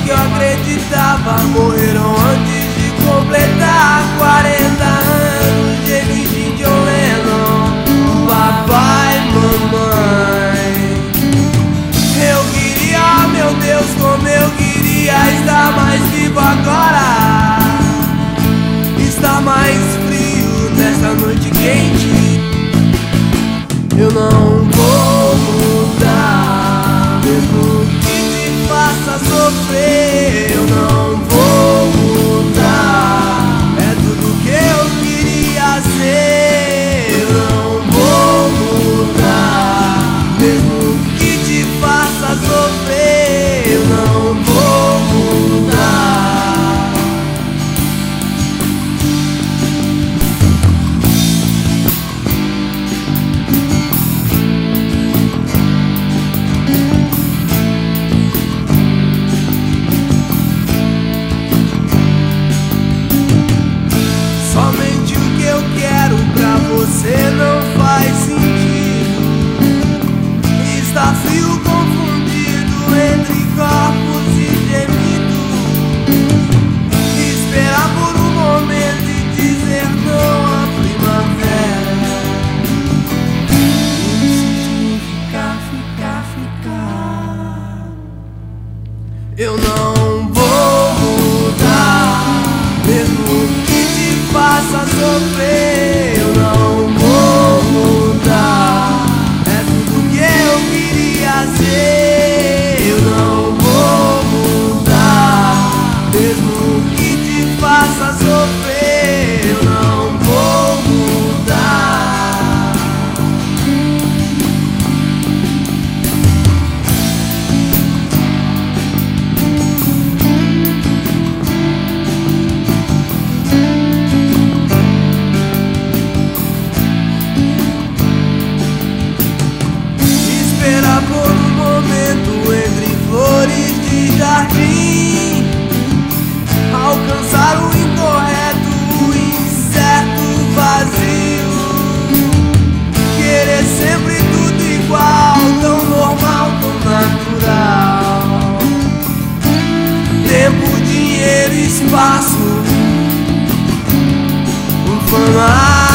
que eu acreditava morreram antes de completar 40 anos de Virgin John Lennon, papai, mamãe. Eu queria, meu Deus, como eu queria estar mais vivo agora, estar mais frio nessa noite quente. Eu não vou mudar, mesmo que te faça sofrer. Eu não vou mudar, é tudo que eu queria ser. Eu não vou mudar, mesmo que te faça sofrer. Eu não vou mudar. Somente o que eu quero pra você não faz sentido. Está frio confundido entre corpos e gemidos. Esperar por um momento e dizer não à primavera. Isso significa ficar. Eu não vou mudar, mesmo que te faça sofrer. Eu não vou mudar, é tudo que eu queria ser. Eu não vou mudar, mesmo que te faça sofrer. Eu não vou mudar. Esperar por um momento entre flores de jardim, alcançar o incorreto, o incerto, o vazio. Querer sempre tudo igual, tão normal, tão natural. Tempo, dinheiro, espaço, fama.